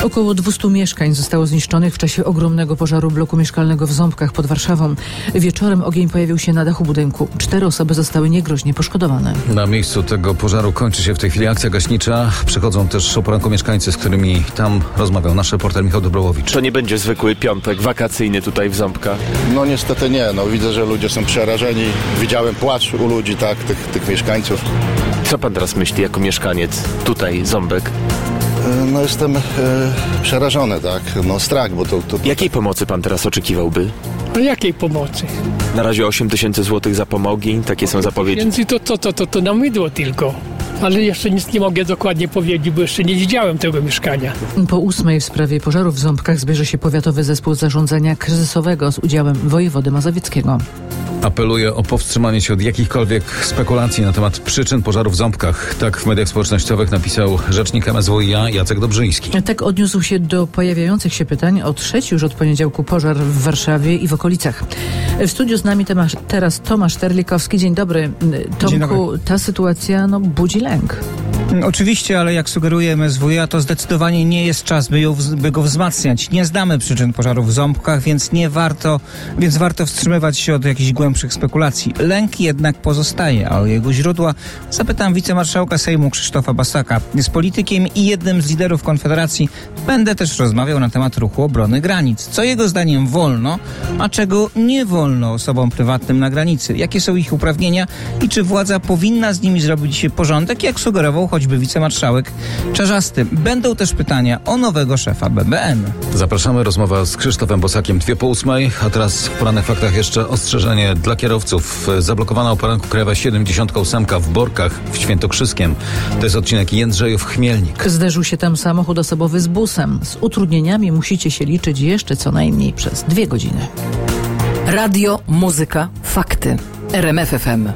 Około 200 mieszkań zostało zniszczonych w czasie ogromnego pożaru bloku mieszkalnego w Ząbkach pod Warszawą. Wieczorem ogień pojawił się na dachu budynku. 4 osoby zostały niegroźnie poszkodowane. Na miejscu tego pożaru kończy się w tej chwili akcja gaśnicza. Przychodzą też o poranku mieszkańcy, z którymi tam rozmawiał nasz reporter Michał Dobrowowicz. To nie będzie zwykły piątek wakacyjny tutaj w Ząbkach? No niestety nie. Widzę, że ludzie są przerażeni. Widziałem płacz u ludzi, tak, tych mieszkańców. Co pan teraz myśli jako mieszkaniec tutaj, Ząbek? Jestem przerażony, tak. Strach, bo to... Jakiej pomocy pan teraz oczekiwałby? Jakiej pomocy? Na razie 8 000 złotych zapomogi, takie są zapowiedzi. Więc to na mydło tylko. Ale jeszcze nic nie mogę dokładnie powiedzieć, bo jeszcze nie widziałem tego mieszkania. Po 8 w sprawie pożaru w Ząbkach zbierze się Powiatowy Zespół Zarządzania Kryzysowego z udziałem wojewody mazowieckiego. Apeluje o powstrzymanie się od jakichkolwiek spekulacji na temat przyczyn pożaru w Ząbkach. Tak w mediach społecznościowych napisał rzecznik MSWiA Jacek Dobrzyński. Tak odniósł się do pojawiających się pytań o trzeci już od poniedziałku pożar w Warszawie i w okolicach. W studiu z nami teraz Tomasz Terlikowski. Dzień dobry. Tomku, Dzień dobry. Ta sytuacja budzi lęk. Oczywiście, ale jak sugeruje MSWiA, to zdecydowanie nie jest czas, by go wzmacniać. Nie znamy przyczyn pożaru w Ząbkach, więc warto wstrzymywać się od jakichś głębszych spekulacji. Lęk jednak pozostaje, a o jego źródła zapytam wicemarszałka Sejmu Krzysztofa Basaka. Z politykiem i jednym z liderów Konfederacji będę też rozmawiał na temat ruchu obrony granic. Co jego zdaniem wolno, a czego nie wolno osobom prywatnym na granicy? Jakie są ich uprawnienia i czy władza powinna z nimi zrobić dzisiaj porządek, jak sugerował choćby wicemarszałek Czarzasty. Będą też pytania o nowego szefa BBN. Zapraszamy, rozmowa z Krzysztofem Bosakiem 2:08, a teraz w porannych faktach jeszcze ostrzeżenie dla kierowców. Zablokowana o poranku krajowa 78 w Borkach w Świętokrzyskiem. To jest odcinek Jędrzejów-Chmielnik. Zderzył się tam samochód osobowy z busem. Z utrudnieniami musicie się liczyć jeszcze co najmniej przez 2 godziny. Radio, muzyka, fakty. RMF FM.